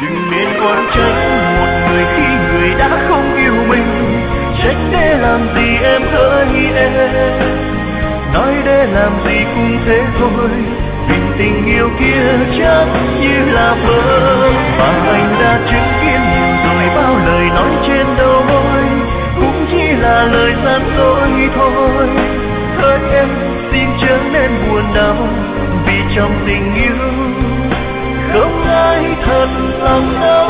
đừng nên oán trách một người khi người đã không yêu mình. Trách để làm gì em hỡi em, nói để làm gì cũng thế thôi, vì tình yêu kia chắc như là mơ. Và anh đã chứng kiến nhiều rồi, bao lời nói trên đầu môi cũng chỉ là lời gian dối thôi. Hỡi em xin chớ nên buồn đau, vì trong tình yêu không ai thật lòng đâu.